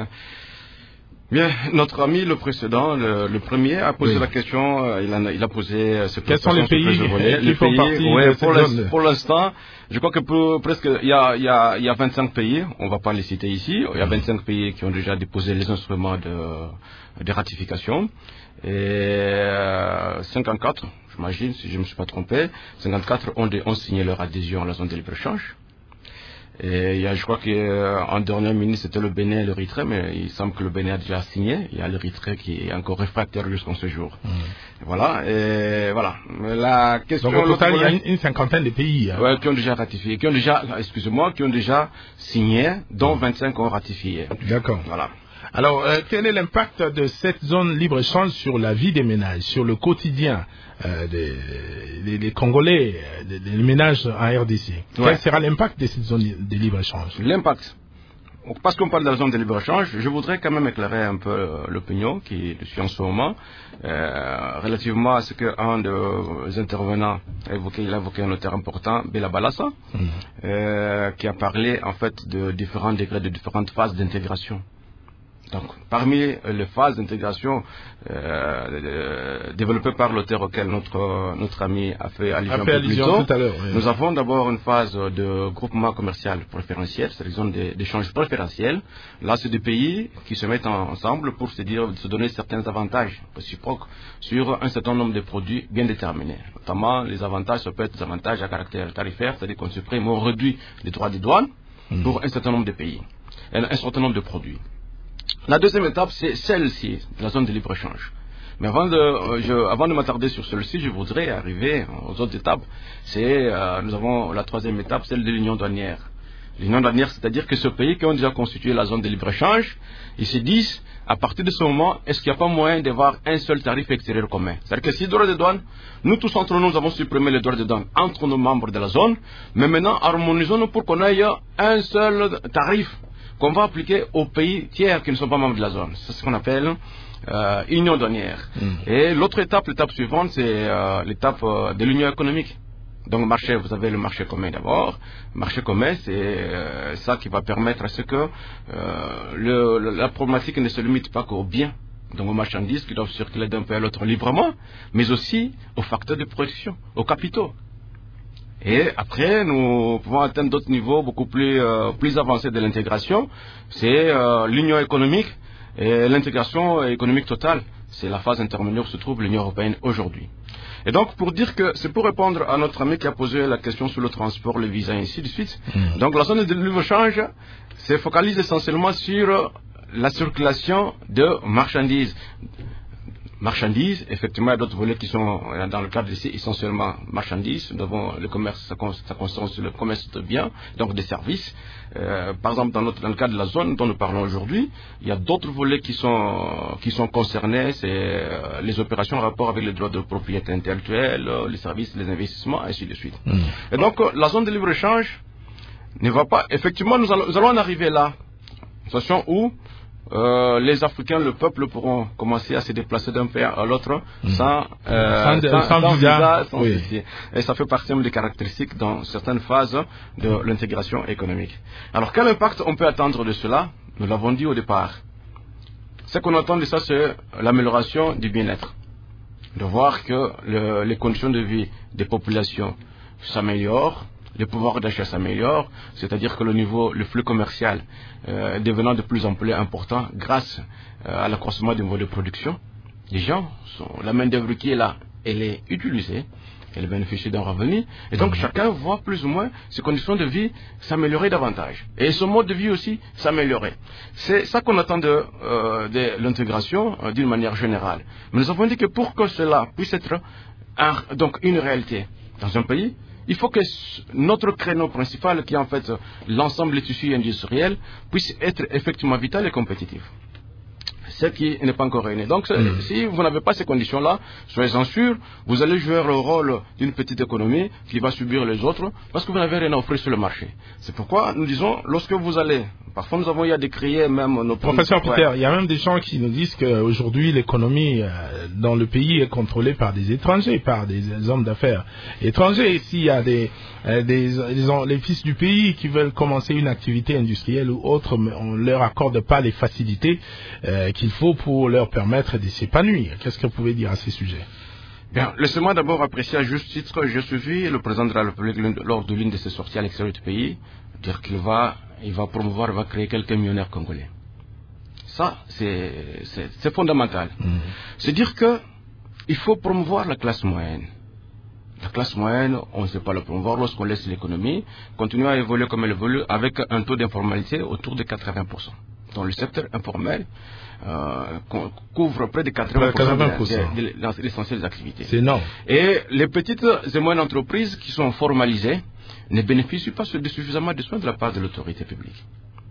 Bien, notre ami le précédent, le premier, a posé la question, il a posé cette question. Quels sont les pays qui font partie de cette zone? Pour l'instant, je crois que presque, il y a 25 pays, on ne va pas les citer ici, il y a 25 pays qui ont déjà déposé les instruments de ratification, et 54, j'imagine, si je ne me suis pas trompé, 54 ont signé leur adhésion à la zone de libre-échange. Et je crois qu'en dernière minute, c'était le Bénin et l'Érythrée, mais il semble que le Bénin a déjà signé. Il y a l'Érythrée qui est encore réfractaire jusqu'à ce jour. Voilà. Et voilà. La question. Donc au total, il y a une cinquantaine de pays. Ouais, qui ont déjà ratifié, qui ont déjà signé, dont 25 ont ratifié. D'accord. Voilà. Alors, quel est l'impact de cette zone libre-échange sur la vie des ménages, sur le quotidien des Congolais, des ménages en RDC? Quel sera l'impact de cette zone de libre-échange? L'impact. Parce qu'on parle de la zone de libre-échange, je voudrais quand même éclairer un peu l'opinion qui suit en ce moment, relativement à ce qu'un des intervenants a évoqué un notaire important, Bela Balassa, qui a parlé en fait de différents degrés, de différentes phases d'intégration. Donc, parmi les phases d'intégration développées par l'auteur auquel notre ami a fait allusion plus tôt, tout à l'heure, nous avons d'abord une phase de groupement commercial préférentiel, c'est une zone d'échange préférentiel. Là, c'est des pays qui se mettent ensemble pour se donner certains avantages réciproques sur un certain nombre de produits bien déterminés. Notamment, les avantages, ça peut être des avantages à caractère tarifaire, c'est-à-dire qu'on supprime ou réduit les droits de douane pour un certain nombre de pays, un certain nombre de produits. La deuxième étape, c'est celle-ci, la zone de libre-échange. Mais avant de m'attarder sur celle-ci, je voudrais arriver aux autres étapes. Nous avons la troisième étape, celle de l'union douanière. L'union douanière, c'est-à-dire que ce pays qui ont déjà constitué la zone de libre-échange, ils se disent, à partir de ce moment, est-ce qu'il n'y a pas moyen d'avoir un seul tarif extérieur commun? C'est-à-dire que si droit de douane, nous tous entre nous avons supprimé les droits de douane entre nos membres de la zone, mais maintenant harmonisons-nous pour qu'on ait un seul tarif qu'on va appliquer aux pays tiers qui ne sont pas membres de la zone. C'est ce qu'on appelle union douanière. Et l'étape suivante, c'est l'étape de l'union économique. Donc vous avez le marché commun d'abord. Le marché commun, c'est ça qui va permettre à ce que la problématique ne se limite pas qu'aux biens, donc aux marchandises qui doivent circuler d'un pays à l'autre librement, mais aussi aux facteurs de production, aux capitaux. Et après, nous pouvons atteindre d'autres niveaux beaucoup plus avancés de l'intégration. C'est l'union économique et l'intégration économique totale. C'est la phase intermédiaire où se trouve l'Union européenne aujourd'hui. Et donc, pour dire que c'est pour répondre à notre ami qui a posé la question sur le transport, le visa et ainsi de suite. Donc, la zone de libre-échange se focalise essentiellement sur la circulation de marchandises. Effectivement, il y a d'autres volets qui sont, dans le cadre ici, essentiellement marchandises. Nous avons le commerce, ça concentre sur le commerce de biens, donc des services. Par exemple, dans le cadre de la zone dont nous parlons aujourd'hui, il y a d'autres volets qui sont concernés, c'est les opérations en rapport avec les droits de propriété intellectuelle, les services, les investissements, ainsi de suite. Et donc, la zone de libre-échange ne va pas, effectivement, nous allons en arriver là, une situation où les Africains, le peuple pourront commencer à se déplacer d'un pays à l'autre sans visa, sans ceci. Et ça fait partie des caractéristiques dans certaines phases de l'intégration économique. Alors quel impact on peut attendre de cela? Nous l'avons dit au départ. Ce qu'on attend de ça, c'est l'amélioration du bien-être. De voir que les conditions de vie des populations s'améliorent, le pouvoir d'achat s'améliore, c'est-à-dire que le flux commercial devenant de plus en plus important grâce à l'accroissement du niveau de production. Les gens, la main-d'œuvre qui est là, elle est utilisée, elle bénéficie d'un revenu, et donc chacun voit plus ou moins ses conditions de vie s'améliorer davantage. Et son mode de vie aussi s'améliorer. C'est ça qu'on attend de l'intégration d'une manière générale. Mais nous avons dit que pour que cela puisse être donc une réalité dans un pays, il faut que notre créneau principal, qui est en fait l'ensemble des tissus industriels, puisse être effectivement vital et compétitif. Ce qui n'est pas encore réuni. Donc, si vous n'avez pas ces conditions-là, soyez-en sûrs, vous allez jouer le rôle d'une petite économie qui va subir les autres parce que vous n'avez rien à offrir sur le marché. C'est pourquoi nous disons, lorsque vous allez Parfois, nous avons eu à décrier même nos... Professeur Peter, il y a même des gens qui nous disent qu'aujourd'hui, l'économie dans le pays est contrôlée par des étrangers, par des hommes d'affaires étrangers. Et s'il y a les fils du pays qui veulent commencer une activité industrielle ou autre, mais on ne leur accorde pas les facilités qu'il faut pour leur permettre de s'épanouir. Qu'est-ce que vous pouvez dire à ces sujets? Bien, laissez-moi d'abord apprécier à juste titre, j'ai suivi le président de la République lors de l'une de ses sorties à l'extérieur du pays, dire qu'il va promouvoir, il va créer quelques millionnaires congolais. Ça, c'est fondamental. C'est dire que il faut promouvoir la classe moyenne. La classe moyenne, on ne sait pas la promouvoir lorsqu'on laisse l'économie continuer à évoluer comme elle évolue avec un taux d'informalité autour de 80%. Donc le secteur informel couvre près de 80% de l'essentiel des activités. C'est énorme. Et les petites et moyennes entreprises qui sont formalisées ne bénéficient pas de suffisamment de soins de la part de l'autorité publique.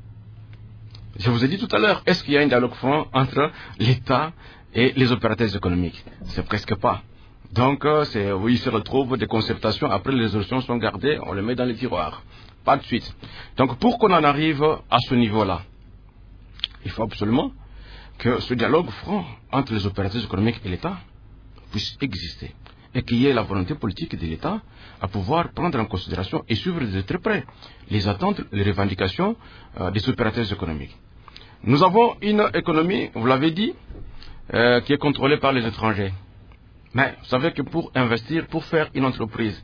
Je vous ai dit tout à l'heure, est-ce qu'il y a un dialogue franc entre l'État et les opérateurs économiques? C'est presque pas. Donc, oui, il se retrouve des concertations, après les résolutions sont gardées, on les met dans les tiroirs. Pas de suite. Donc, pour qu'on en arrive à ce niveau-là, il faut absolument que ce dialogue franc entre les opérateurs économiques et l'État puisse exister. Et qu'il y ait la volonté politique de l'État à pouvoir prendre en considération et suivre de très près les attentes, les revendications des opérateurs économiques. Nous avons une économie, vous l'avez dit, qui est contrôlée par les étrangers. Mais vous savez que pour investir, pour faire une entreprise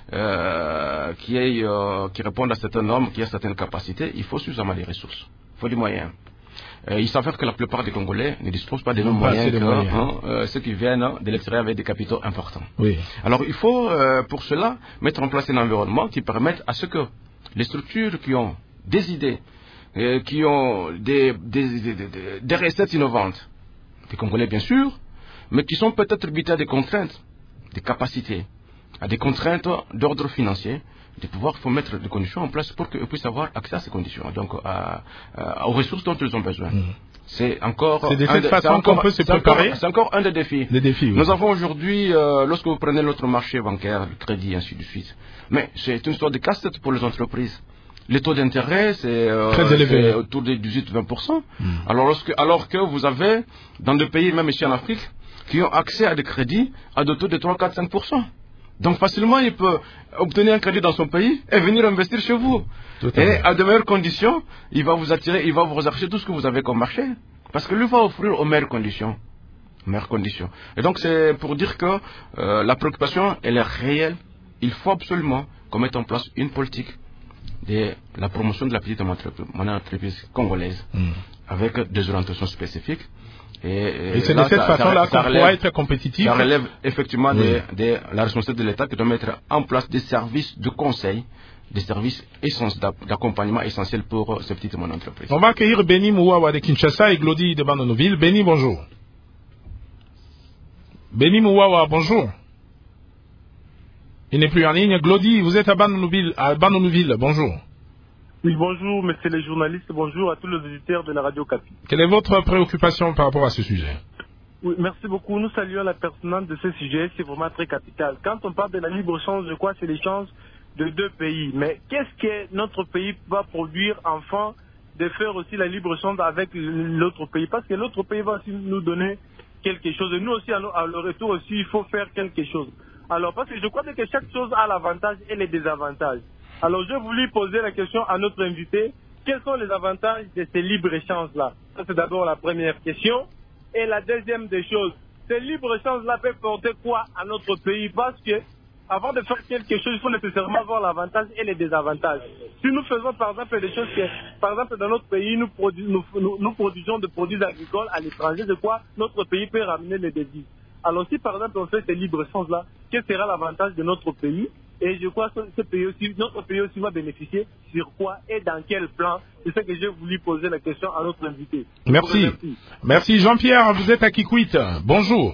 qui réponde à certaines normes, qui a certaines capacités, il faut suffisamment de ressources, il faut des moyens. Il s'avère que la plupart des Congolais ne disposent pas des mêmes moyens que ceux qui viennent de l'extérieur avec des capitaux importants. Oui. Alors il faut pour cela mettre en place un environnement qui permette à ce que les structures qui ont des idées, qui ont des recettes innovantes, des Congolais bien sûr, mais qui sont peut-être butées à des contraintes, des capacités, à des contraintes d'ordre financier, de pouvoir mettre des conditions en place pour qu'ils puissent avoir accès à ces conditions, donc aux ressources dont ils ont besoin. C'est encore de cette façon qu'on peut se préparer. C'est encore un des défis. Oui. Nous avons aujourd'hui, lorsque vous prenez l'autre marché bancaire, le crédit, ainsi de suite, mais c'est une sorte de casse-tête pour les entreprises. Les taux d'intérêt, c'est très élevé, autour de 18-20%. Alors que vous avez, dans des pays, même ici en Afrique, qui ont accès à des crédits à des taux de 3, 4, 5%. Donc facilement, il peut obtenir un crédit dans son pays et venir investir chez vous. Et à de meilleures conditions, il va vous attirer, il va vous rechercher tout ce que vous avez comme marché. Parce que lui va offrir aux meilleures conditions. Et donc c'est pour dire que la préoccupation, elle est réelle. Il faut absolument qu'on mette en place une politique de la promotion de la petite entreprise congolaise avec des orientations spécifiques. Et c'est de cette façon-là qu'on pourra être compétitif. Ça relève effectivement de la responsabilité de l'État qui doit mettre en place des services de conseil, des services d'accompagnement essentiels pour ces petites et moyennes entreprises. On va accueillir Benny Mouawa de Kinshasa et Glody de Banonoville. Benny, bonjour. Benny Mouawa, bonjour. Il n'est plus en ligne. Glody, vous êtes à Banonoville. Bonjour. Oui, bonjour, messieurs les journalistes, bonjour à tous les auditeurs de la radio Capi. Quelle est votre préoccupation par rapport à ce sujet? Oui, merci beaucoup. Nous saluons la pertinence de ce sujet, c'est vraiment très capital. Quand on parle de la libre-échange, je crois que c'est l'échange de deux pays. Mais qu'est-ce que notre pays va produire enfin de faire aussi la libre-échange avec l'autre pays? Parce que l'autre pays va aussi nous donner quelque chose. Et nous aussi, à le retour aussi, il faut faire quelque chose. Alors, parce que je crois que chaque chose a l'avantage et les désavantages. Alors, je voulais poser la question à notre invité. Quels sont les avantages de ces libres-échanges-là? Ça, c'est d'abord la première question. Et la deuxième des choses, ces libres-échanges-là peuvent porter quoi à notre pays? Parce que, avant de faire quelque chose, il faut nécessairement voir l'avantage et les désavantages. Si nous faisons, par exemple, des choses que, par exemple, dans notre pays, nous produisons des produits agricoles à l'étranger, de quoi notre pays peut ramener les devises. Alors, si, par exemple, on fait ces libres-échanges-là, quel sera l'avantage de notre pays? Et je crois que notre pays aussi va bénéficier sur quoi et dans quel plan. C'est ça que j'ai voulu poser la question à notre invité. Merci. Merci Jean-Pierre, vous êtes à Kikwit. Bonjour.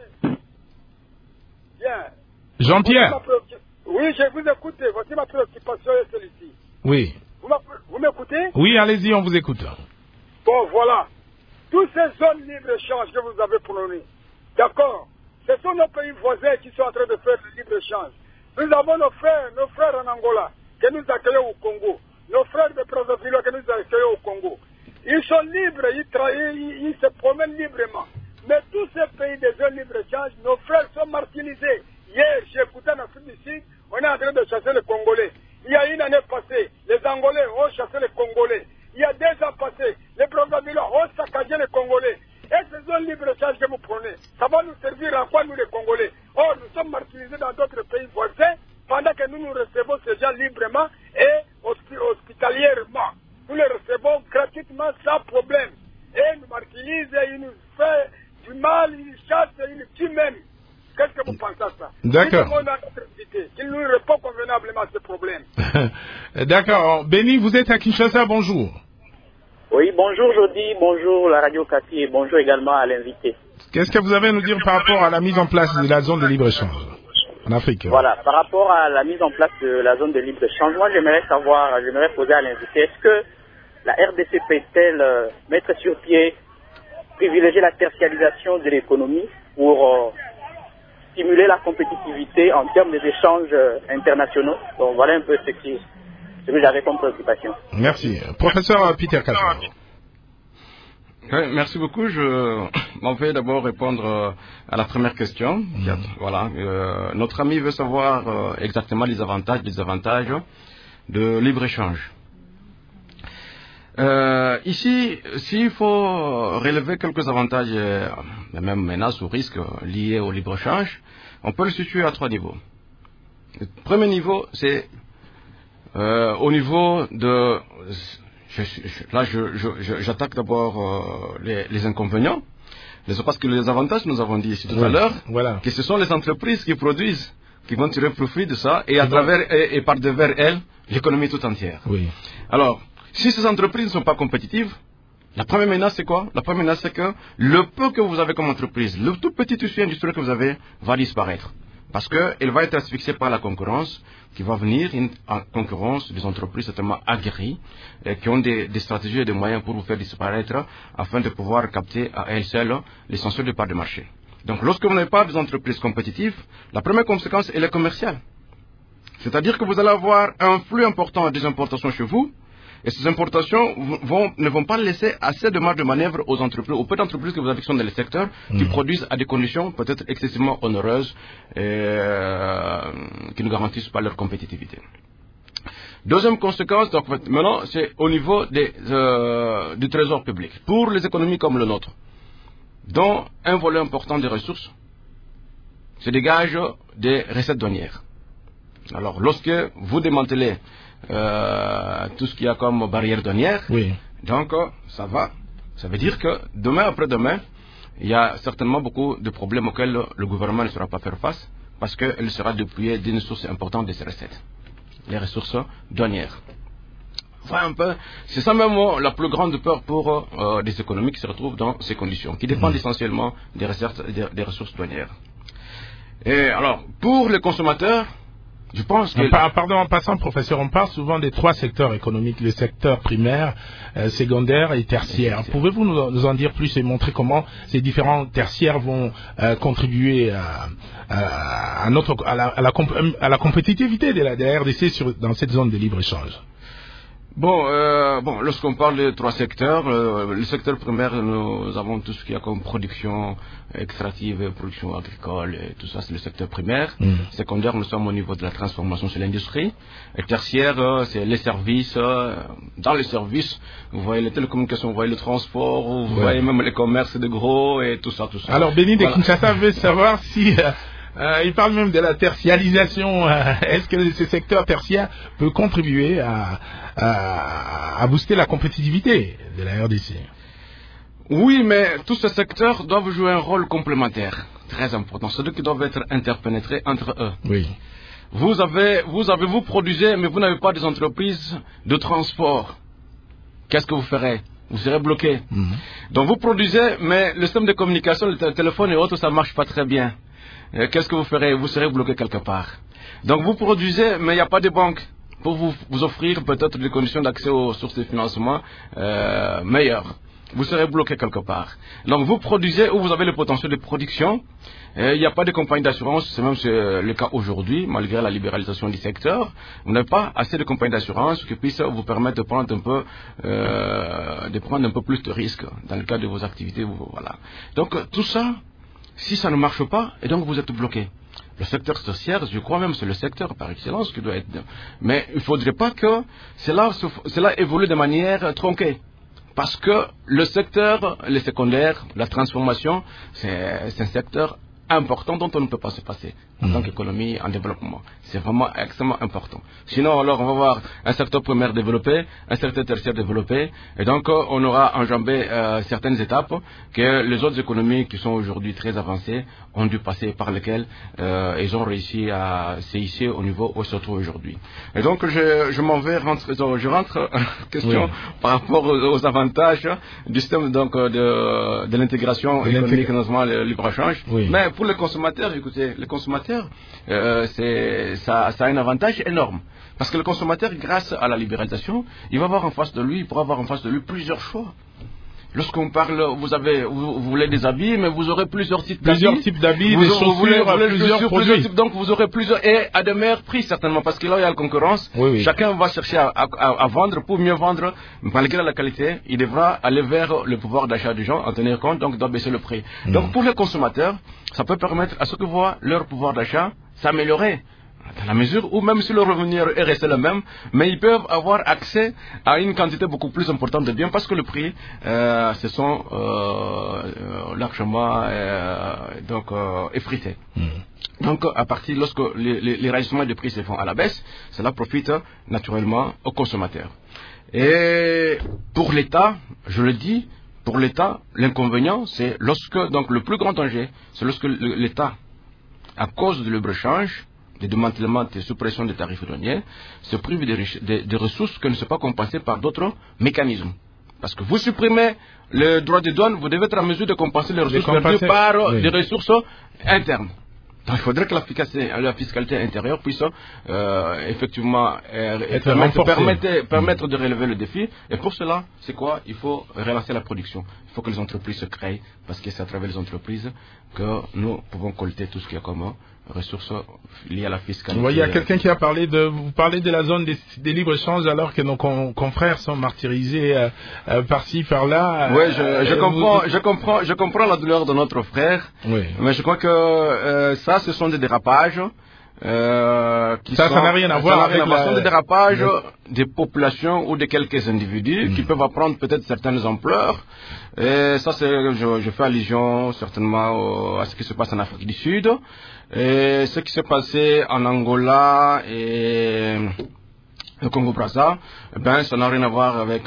Bien. Jean-Pierre. Oui, je vous écoute. Voici ma préoccupation est celle-ci. Oui. Vous m'écoutez? Oui, allez-y, on vous écoute. Bon, voilà. Toutes ces zones libre-échange que vous avez prônées, d'accord, ce sont nos pays voisins qui sont en train de faire le libre-échange. Nous avons nos frères en Angola, que nous accueillons au Congo. nos frères de Brazzaville que nous avons accueillis au Congo, ils sont libres, ils se promènent librement. Mais tous ces pays des zones libre-échange, nos frères sont martyrisés. Hier, j'ai écouté en Afrique du Sud, on est en train de chasser les Congolais. Il y a une année passée, les Angolais ont chassé les Congolais. Il y a 2 ans passés, les Brazzavillois ont saccagé les Congolais. Et ces zones libre-échange que vous prenez, ça va nous servir à quoi nous les Congolais? Or, nous sommes martyrisés dans d'autres pays voisins pendant que nous recevons ces gens librement et hospitalièrement. Nous les recevons gratuitement sans problème. Et ils nous martyrisent, ils nous font du mal, ils nous chassent, ils nous tuent même. Qu'est-ce que vous pensez à ça? D'accord. Il nous répond convenablement à ce problème. D'accord. Béni, vous êtes à Kinshasa, bonjour. Oui, bonjour Jody, bonjour la radio Kati et bonjour également à l'invité. Qu'est-ce que vous avez à nous dire par rapport à la mise en place de la zone de libre-échange en Afrique? Voilà, par rapport à la mise en place de la zone de libre-échange, moi j'aimerais poser à l'invité, est-ce que la RDC peut-elle mettre sur pied, privilégier la tertiarisation de l'économie pour stimuler la compétitivité en termes des échanges internationaux? Donc voilà un peu ce que j'avais comme préoccupation. Merci. Professeur Peter Kassar. Oui, merci beaucoup. Je m'en vais d'abord répondre à la première question. Voilà. Notre ami veut savoir exactement les avantages et désavantages de libre-échange. Ici, s'il faut relever quelques avantages, même menaces ou risques liés au libre-échange, on peut le situer à 3 niveaux. Le premier niveau, c'est au niveau de... j'attaque d'abord les inconvénients. Parce que les avantages, nous avons dit ici tout à l'heure, que ce sont les entreprises qui produisent, qui vont tirer profit de ça, et à travers et par devers elles, l'économie tout entière. Oui. Alors, si ces entreprises ne sont pas compétitives, la première menace, c'est quoi? La première menace, c'est que le peu que vous avez comme entreprise, le tout petit tissu industriel que vous avez, va disparaître. Parce qu'elle va être asphyxiée par la concurrence, qui va venir en concurrence des entreprises certainement aguerries, qui ont des stratégies et des moyens pour vous faire disparaître, afin de pouvoir capter à elles seules l'essentiel de part de marché. Donc, lorsque vous n'avez pas des entreprises compétitives, la première conséquence, elle est commerciale. C'est-à-dire que vous allez avoir un flux important des importations chez vous, et ces importations ne vont pas laisser assez de marge de manœuvre aux entreprises, aux peu d'entreprises que vous avez qui sont dans le secteur, qui produisent à des conditions peut-être excessivement onéreuses et qui ne garantissent pas leur compétitivité. Deuxième conséquence, donc maintenant, c'est au niveau du trésor public. Pour les économies comme le nôtre, dont un volet important des ressources se dégage des recettes douanières. Alors, lorsque vous démantelez tout ce qu'il y a comme barrière douanière, donc ça veut dire que demain après-demain, il y a certainement beaucoup de problèmes auxquels le gouvernement ne saura pas faire face, parce qu'il sera dépouillé d'une source importante de ses recettes, les ressources douanières. Enfin, un peu, c'est ça même la plus grande peur pour des économies qui se retrouvent dans ces conditions, qui dépendent essentiellement des ressources douanières. Et alors, pour les consommateurs, je pense que... Pardon, en passant, professeur, on parle souvent des 3 secteurs économiques, le secteur primaire, secondaire et tertiaire. Pouvez-vous nous en dire plus et montrer comment ces différents tertiaires vont contribuer à la compétitivité de la RDC dans cette zone de libre-échange? Bon, lorsqu'on parle de 3 secteurs, le secteur primaire, nous avons tout ce qu'il y a comme production extractive, production agricole, et tout ça, c'est le secteur primaire. Secondaire, nous sommes au niveau de la transformation sur l'industrie. Et tertiaire, c'est les services. Dans les services, vous voyez les télécommunications, vous voyez le transport, vous voyez même les commerces de gros et tout ça, tout ça. Alors, Béni de Kinshasa veut savoir si... il parle même de la tertiarisation. Est-ce que ce secteur tertiaire peut contribuer à booster la compétitivité de la RDC? Oui, mais tous ces secteurs doivent jouer un rôle complémentaire, très important. C'est-à-dire qu'ils doivent être interpénétrés entre eux. Oui. Vous produisez, mais vous n'avez pas des entreprises de transport. Qu'est-ce que vous ferez? Vous serez bloqué. Donc vous produisez, mais le système de communication, le téléphone et autres, ça ne marche pas très bien. Qu'est-ce que vous ferez? Vous serez bloqué quelque part. Donc vous produisez, mais il n'y a pas de banque pour vous offrir peut-être des conditions d'accès aux sources de financement meilleures. vous serez bloqué quelque part. Donc vous produisez où vous avez le potentiel de production. Il n'y a pas de compagnie d'assurance, c'est même le cas aujourd'hui, malgré la libéralisation du secteur. Vous n'avez pas assez de compagnies d'assurance qui puissent vous permettre de prendre un peu plus de risques dans le cadre de vos activités. Voilà. Donc tout ça, si ça ne marche pas, et donc vous êtes bloqué. Le secteur social, je crois même, c'est le secteur par excellence qui doit être. Mais il ne faudrait pas que cela évolue de manière tronquée. Parce que le secteur, les secondaires, la transformation, c'est un secteur important dont on ne peut pas se passer en tant qu'économie en développement. C'est vraiment extrêmement important. Sinon, alors, on va avoir un secteur primaire développé, un secteur tertiaire développé, et donc on aura enjambé certaines étapes que les autres économies qui sont aujourd'hui très avancées ont dû passer, par lesquelles ils ont réussi à s'hisser au niveau où ils se trouvent aujourd'hui. Et donc, je rentre question par rapport aux avantages du système donc, de l'intégration économique, notamment le libre-échange. Mais pour les consommateurs, écoutez, les consommateurs, ça a un avantage énorme. Parce que le consommateur, grâce à la libéralisation, il pourra avoir en face de lui plusieurs choix. Lorsqu'on parle, vous voulez des habits, mais vous aurez plusieurs types d'habits, des chaussures, plusieurs produits. Donc vous aurez plusieurs, et à de meilleurs prix certainement, parce que là il y a la concurrence. Chacun va chercher à vendre, pour mieux vendre, malgré la qualité, il devra aller vers le pouvoir d'achat des gens, en tenir compte, donc il doit baisser le prix. Donc pour les consommateurs, ça peut permettre à ceux qui voient leur pouvoir d'achat s'améliorer. Dans la mesure où même si le revenu est resté le même, mais ils peuvent avoir accès à une quantité beaucoup plus importante de biens parce que le prix se sont largement effrités. Donc à partir lorsque les ragissements de prix se font à la baisse, cela profite naturellement aux consommateurs. Et pour l'État, je le dis, pour l'État, l'inconvénient, c'est lorsque, donc le plus grand danger, c'est lorsque l'État, à cause du libre-échange, des démantèlements et suppressions des tarifs douaniers, se prive des ressources qui ne sont pas compensées par d'autres mécanismes. Parce que vous supprimez le droit de douane, vous devez être en mesure de compenser les ressources perdues par des ressources internes. Donc il faudrait que la fiscalité intérieure puisse effectivement permettre de relever le défi. Et pour cela, c'est quoi? Il faut relancer la production. Il faut que les entreprises se créent, parce que c'est à travers les entreprises que nous pouvons collecter tout ce qui est commun, ressources liées à la fiscalité. Il y a quelqu'un qui a parlé vous parlez de la zone des libres-échanges alors que nos confrères sont martyrisés par-ci, par-là. Oui, je comprends la douleur de notre frère, mais je crois que ça, ce sont des dérapages. Ça n'a rien à voir avec des dérapages des populations ou de quelques individus qui peuvent prendre peut-être certaines ampleurs. Et ça, je fais allusion certainement à ce qui se passe en Afrique du Sud. Et ce qui s'est passé en Angola et le Congo-Brazza, ça n'a rien à voir avec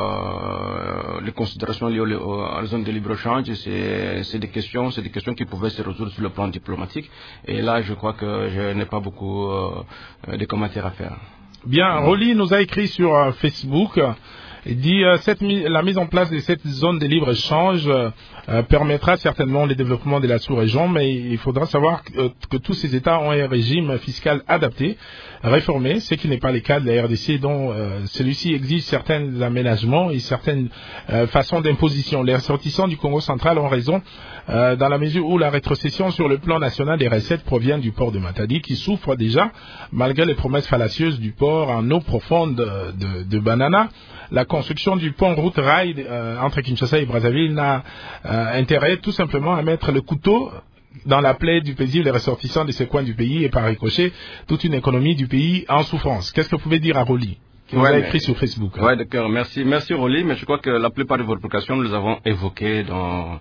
les considérations liées à la zone de libre-échange. C'est des questions qui pouvaient se résoudre sur le plan diplomatique. Et là, je crois que je n'ai pas beaucoup de commentaires à faire. Bien, Rolly nous a écrit sur Facebook. Il dit la mise en place de cette zone de libre-échange permettra certainement le développement de la sous-région, mais il faudra savoir que tous ces États ont un régime fiscal adapté, réformé, ce qui n'est pas le cas de la RDC, dont celui-ci exige certains aménagements et certaines façons d'imposition. Les ressortissants du Congo central ont raison dans la mesure où la rétrocession sur le plan national des recettes provient du port de Matadi, qui souffre déjà, malgré les promesses fallacieuses du port en eau profonde de Banana. La construction du pont route rail entre Kinshasa et Brazzaville n'a intérêt tout simplement à mettre le couteau dans la plaie du paisible des ressortissants de ces coins du pays et par ricochet toute une économie du pays en souffrance. Qu'est-ce que vous pouvez dire à Rolly qui vous a écrit sur Facebook? Oui, d'accord. Merci Rolly, mais je crois que la plupart de vos publications, nous les avons évoquées dans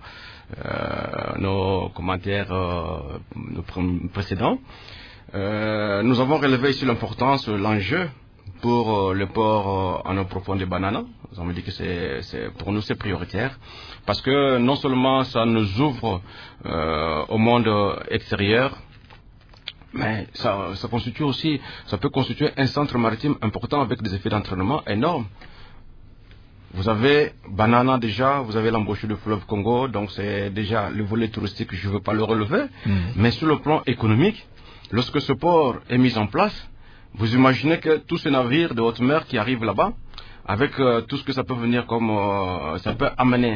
nos commentaires précédents. Nous avons relevé ici l'importance, l'enjeu pour le port en eau profonde de Banana. Nous avons dit que pour nous c'est prioritaire parce que non seulement ça nous ouvre au monde extérieur, mais ça peut constituer un centre maritime important avec des effets d'entraînement énormes. Vous avez Banana déjà, vous avez l'embouchure du fleuve Congo, donc c'est déjà le volet touristique, je ne veux pas le relever, mais sur le plan économique, lorsque ce port est mis en place, vous imaginez que tous ces navires de haute mer qui arrivent là-bas avec tout ce que ça peut venir comme ça peut amener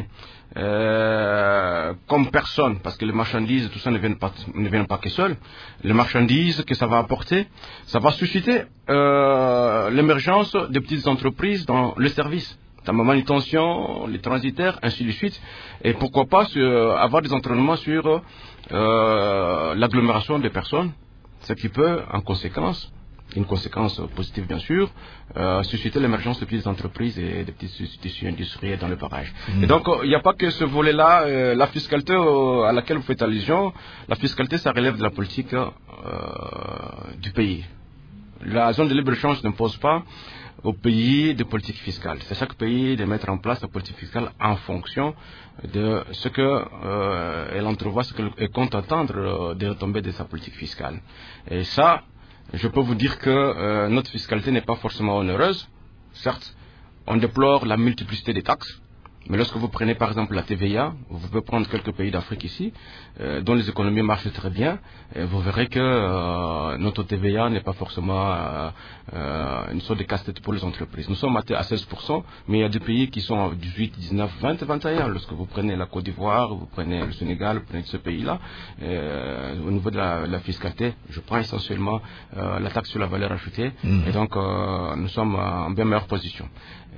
comme personne, parce que les marchandises, tout ça ne viennent pas que seules. Les marchandises que ça va apporter, ça va susciter l'émergence de petites entreprises dans le service, dans la manutention, les transitaires, ainsi de suite. Et pourquoi pas avoir des entraînements sur l'agglomération des personnes, ce qui peut, en conséquence, une conséquence positive bien sûr, susciter l'émergence de petites entreprises et de petites institutions industrielles dans le barrage. Et donc il n'y a pas que ce volet-là, la fiscalité à laquelle vous faites allusion, la fiscalité ça relève de la politique du pays. La zone de libre-échange n'impose pas au pays de politique fiscale. C'est chaque pays de mettre en place la politique fiscale en fonction de ce qu'elle entrevoit, ce qu'elle compte attendre des retombées de sa politique fiscale. Et ça, je peux vous dire que notre fiscalité n'est pas forcément onéreuse. Certes, on déplore la multiplicité des taxes, mais lorsque vous prenez par exemple la TVA, vous pouvez prendre quelques pays d'Afrique ici, dont les économies marchent très bien, et vous verrez que notre TVA n'est pas forcément une sorte de casse-tête pour les entreprises. Nous sommes à 16%, mais il y a des pays qui sont à 18, 19, 20, 21. Lorsque vous prenez la Côte d'Ivoire, vous prenez le Sénégal, vous prenez ce pays-là, au niveau de la fiscalité, je prends essentiellement la taxe sur la valeur ajoutée, et donc nous sommes en bien meilleure position.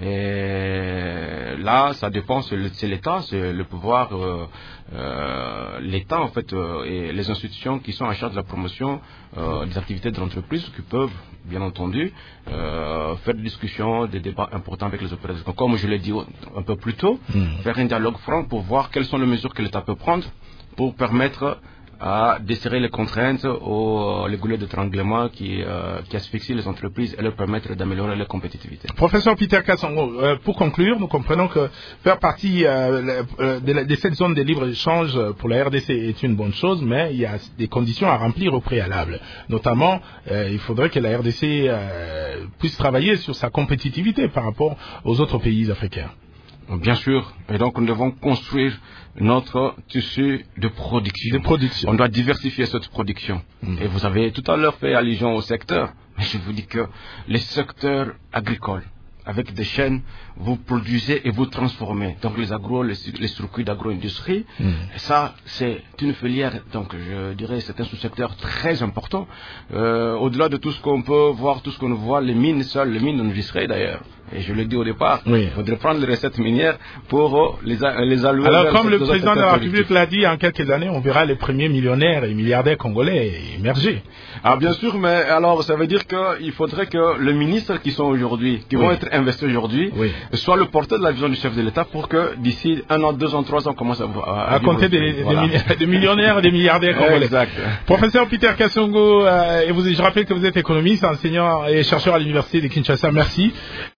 Et là, ça dépend, c'est l'État, c'est le pouvoir, l'État en fait, et les institutions qui sont en charge de la promotion des activités de l'entreprise qui peuvent, bien entendu, faire des discussions, des débats importants avec les opérateurs. Comme je l'ai dit un peu plus tôt, faire un dialogue franc pour voir quelles sont les mesures que l'État peut prendre pour permettre à desserrer les contraintes ou les goulets d'étranglement qui asphyxient les entreprises et leur permettre d'améliorer leur compétitivité. Professeur Peter Kassongo, pour conclure, nous comprenons que faire partie de cette zone de libre-échange pour la RDC est une bonne chose, mais il y a des conditions à remplir au préalable. Notamment, il faudrait que la RDC puisse travailler sur sa compétitivité par rapport aux autres pays africains. Bien sûr, et donc nous devons construire notre tissu de production. On doit diversifier cette production. Et vous avez tout à l'heure fait allusion au secteur, mais je vous dis que les secteurs agricoles, avec des chaînes, vous produisez et vous transformez. Donc les circuits d'agro-industrie, ça c'est une filière, donc je dirais c'est un sous-secteur très important. Au-delà de tout ce qu'on peut voir, tout ce qu'on voit, les mines seules, les mines enregistrées d'ailleurs. Et je l'ai dit au départ, il faudrait prendre les recettes minières pour les allouer. Alors comme le président de la République l'a dit, en quelques années, on verra les premiers millionnaires et milliardaires congolais émerger. Ah bien sûr, mais alors ça veut dire qu'il faudrait que les ministres qui sont aujourd'hui, qui vont être investis aujourd'hui, soient le porteur de la vision du chef de l'État pour que d'ici 1 an, 2 ans, 3 ans, commence à compter des millionnaires et des milliardaires congolais. Exact. Professeur Peter Kassongo, je rappelle que vous êtes économiste, enseignant et chercheur à l'université de Kinshasa. Merci.